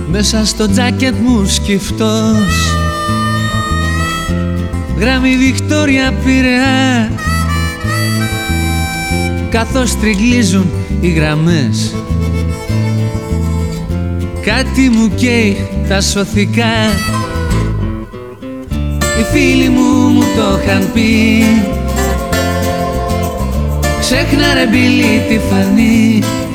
μέσα στο τζάκετ μου σκυφτός, γράμμη Βικτόρια Πειραιά, καθώς τριγλίζουν οι γραμμές. Κάτι μου καίει τα σωθικά, οι φίλοι μου το είχαν πει. Ξέχνα ρε Μπίλη τη φανή,